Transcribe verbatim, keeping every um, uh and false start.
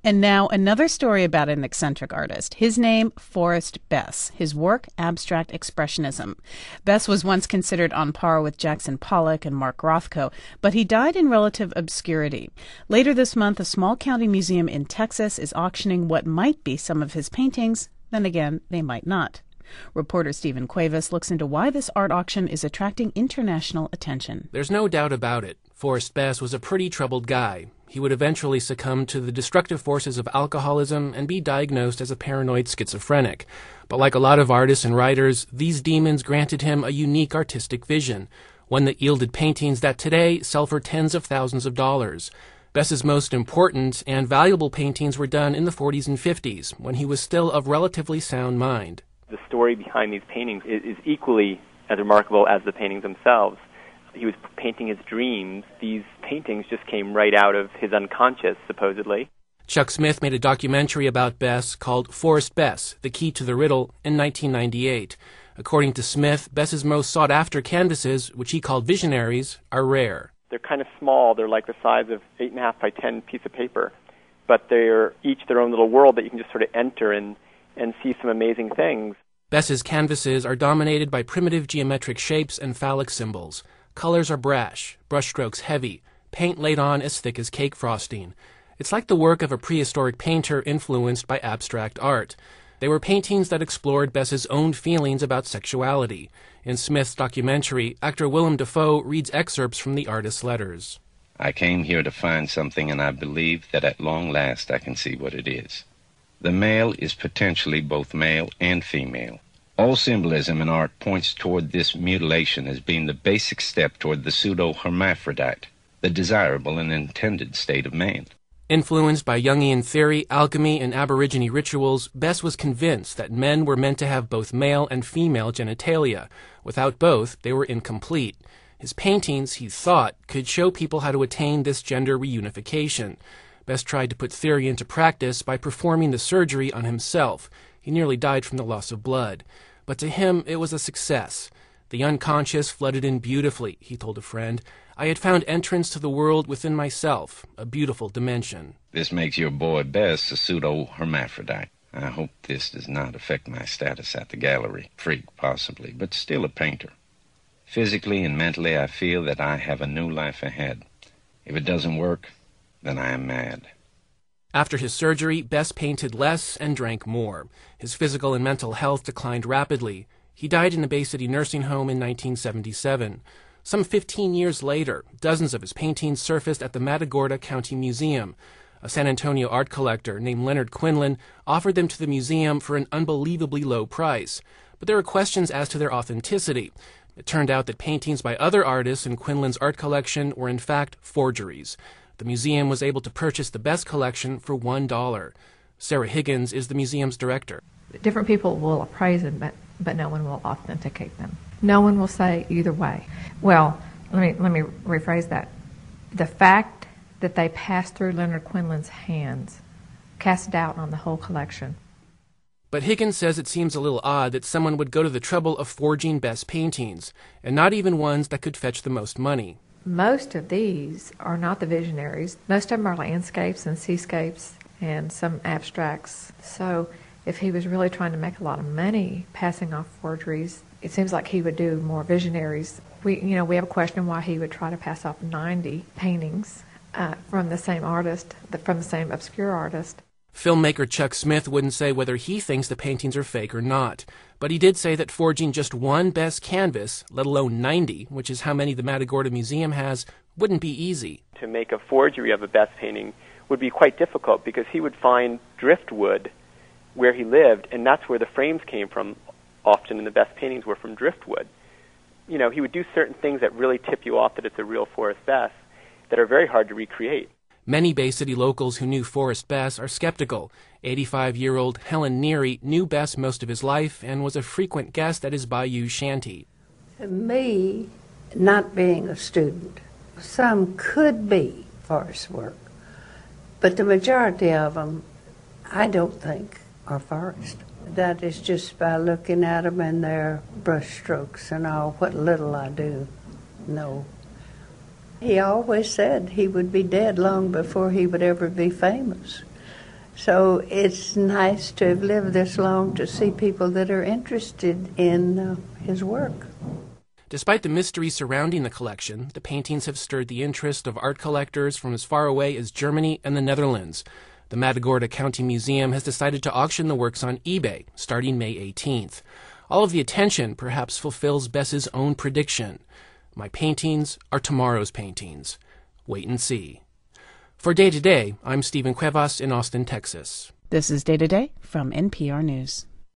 And now another story about an eccentric artist. His name, Forrest Bess. His work, abstract expressionism. Bess was once considered on par with Jackson Pollock and Mark Rothko, but he died in relative obscurity. Later this month, a small county museum in Texas is auctioning what might be some of his paintings. Then again, they might not. Reporter Stephen Cuevas looks into why this art auction is attracting international attention. There's no doubt about it. Forrest Bess was a pretty troubled guy. He would eventually succumb to the destructive forces of alcoholism and be diagnosed as a paranoid schizophrenic. But like a lot of artists and writers, these demons granted him a unique artistic vision, one that yielded paintings that today sell for tens of thousands of dollars. Bess's most important and valuable paintings were done in the forties and fifties, when he was still of relatively sound mind. The story behind these paintings is, is equally as remarkable as the paintings themselves. He was painting his dreams. These paintings just came right out of his unconscious, supposedly. Chuck Smith made a documentary about Bess called Forrest Bess, The Key to the Riddle, in nineteen ninety-eight. According to Smith, Bess's most sought-after canvases, which he called visionaries, are rare. They're kind of small. They're like the size of eight and a half by ten piece of paper. But they're each their own little world that you can just sort of enter and, and see some amazing things. Bess's canvases are dominated by primitive geometric shapes and phallic symbols. Colors are brash, brushstrokes heavy, paint laid on as thick as cake frosting. It's like the work of a prehistoric painter influenced by abstract art. They were paintings that explored Bess's own feelings about sexuality. In Smith's documentary, actor Willem Dafoe reads excerpts from the artist's letters. I came here to find something, and I believe that at long last I can see what it is. The male is potentially both male and female. All symbolism in art points toward this mutilation as being the basic step toward the pseudo-hermaphrodite, the desirable and intended state of man. Influenced by Jungian theory, alchemy, and Aborigine rituals, Bess was convinced that men were meant to have both male and female genitalia. Without both, they were incomplete. His paintings, he thought, could show people how to attain this gender reunification. Bess tried to put theory into practice by performing the surgery on himself. He nearly died from the loss of blood. But to him, it was a success. The unconscious flooded in beautifully, he told a friend. I had found entrance to the world within myself, a beautiful dimension. This makes your boy Bess a pseudo-hermaphrodite. I hope this does not affect my status at the gallery. Freak, possibly, but still a painter. Physically and mentally, I feel that I have a new life ahead. If it doesn't work, then I am mad. After his surgery, Bess painted less and drank more. His physical and mental health declined rapidly. He died in a Bay City nursing home in nineteen seventy-seven. Some fifteen years later, dozens of his paintings surfaced at the Matagorda County Museum. A San Antonio art collector named Leonard Quinlan offered them to the museum for an unbelievably low price. But there were questions as to their authenticity. It turned out that paintings by other artists in Quinlan's art collection were in fact forgeries. The museum was able to purchase the Bess collection for one dollar. Sarah Higgins is the museum's director. Different people will appraise them, but, but no one will authenticate them. No one will say either way. Well, let me let me rephrase that. The fact that they passed through Leonard Quinlan's hands casts doubt on the whole collection. But Higgins says it seems a little odd that someone would go to the trouble of forging Bess paintings, and not even ones that could fetch the most money. Most of these are not the visionaries. Most of them are landscapes and seascapes and some abstracts. So if he was really trying to make a lot of money passing off forgeries, it seems like he would do more visionaries. We, you know, we have a question why he would try to pass off ninety paintings uh, from the same artist, from the same obscure artist. Filmmaker Chuck Smith wouldn't say whether he thinks the paintings are fake or not, but he did say that forging just one Bess canvas, let alone ninety, which is how many the Matagorda Museum has, wouldn't be easy. To make a forgery of a Bess painting would be quite difficult because he would find driftwood where he lived, and that's where the frames came from. Often in the Bess paintings were from driftwood. You know, he would do certain things that really tip you off that it's a real Forrest Bess that are very hard to recreate. Many Bay City locals who knew Forrest Bess are skeptical. eighty-five-year-old Helen Neary knew Bess most of his life and was a frequent guest at his Bayou shanty. To me, not being a student, some could be Forrest work, but the majority of them, I don't think, are Forrest. That is just by looking at them and their brush strokes and all, what little I do know. He always said he would be dead long before he would ever be famous. So it's nice to have lived this long to see people that are interested in uh, his work. Despite the mystery surrounding the collection, the paintings have stirred the interest of art collectors from as far away as Germany and the Netherlands. The Matagorda County Museum has decided to auction the works on eBay starting May eighteenth. All of the attention perhaps fulfills Bess's own prediction. My paintings are tomorrow's paintings. Wait and see. For Day to Day, I'm Stephen Cuevas in Austin, Texas. This is Day to Day from N P R News.